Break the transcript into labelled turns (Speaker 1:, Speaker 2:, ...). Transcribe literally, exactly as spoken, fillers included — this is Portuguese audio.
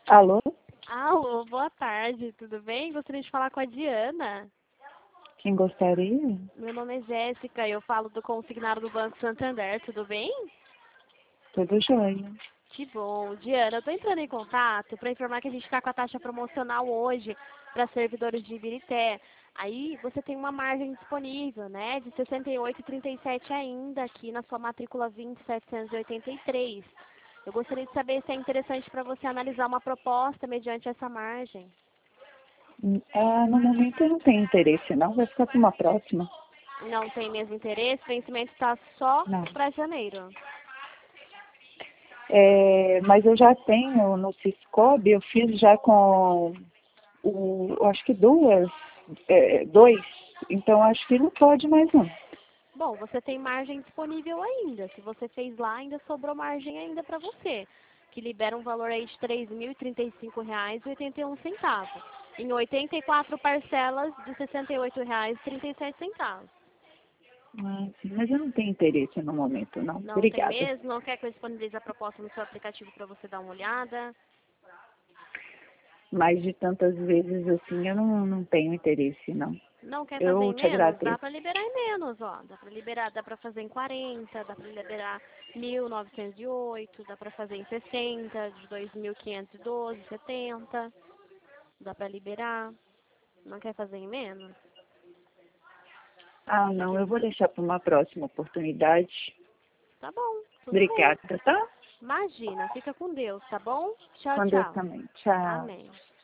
Speaker 1: Alô?
Speaker 2: Alô, boa tarde, tudo bem? Gostaria de falar com a Diana.
Speaker 1: Quem gostaria?
Speaker 2: Meu nome é Jéssica, eu falo do consignado do Banco Santander, tudo bem?
Speaker 1: Tudo jóia.
Speaker 2: Que bom. Diana, eu estou entrando em contato para informar que a gente está com a taxa promocional hoje para servidores de Ibirité. Aí você tem uma margem disponível, né, de sessenta e oito vírgula trinta e sete ainda aqui na sua matrícula vinte mil setecentos e oitenta e três. Eu gostaria de saber se é interessante para você analisar uma proposta mediante essa margem.
Speaker 1: Hum, Ah, no momento eu não tenho interesse, não. Vai ficar para uma próxima.
Speaker 2: Não tem mesmo interesse, o vencimento está só
Speaker 1: Não.
Speaker 2: para janeiro.
Speaker 1: É, mas eu já tenho no Ciscobi, eu fiz já com o, eu acho que duas, é, dois. Então acho que não pode mais não.
Speaker 2: Bom, você tem margem disponível ainda. Se você fez lá, ainda sobrou margem ainda para você, que libera um valor aí de três mil e trinta e cinco reais e oitenta e um centavos, em oitenta e quatro parcelas de sessenta e oito reais e trinta e sete centavos.
Speaker 1: Ah, sim, mas eu não tenho interesse no momento, não.
Speaker 2: Não tem
Speaker 1: Obrigada.
Speaker 2: mesmo? Não quer que eu disponibilize a proposta no seu aplicativo para você dar uma olhada?
Speaker 1: Mais de tantas vezes assim, eu não, não tenho interesse, não.
Speaker 2: Não quer fazer
Speaker 1: Eu
Speaker 2: em
Speaker 1: te
Speaker 2: menos? Dá
Speaker 1: agradeço.
Speaker 2: para liberar em menos, ó. Dá para liberar, dá para fazer em quarenta, dá para liberar mil novecentos e oito, dá para fazer em sessenta, de dois mil quinhentos e doze, setenta. Dá para liberar. Não quer fazer em menos?
Speaker 1: Ah, não, eu vou deixar para uma próxima oportunidade.
Speaker 2: Tá bom, tudo bem.
Speaker 1: Obrigada, tá?
Speaker 2: Imagina, fica com Deus, tá bom? Tchau,
Speaker 1: Com Deus
Speaker 2: tchau.
Speaker 1: também. Tchau.
Speaker 2: Amém.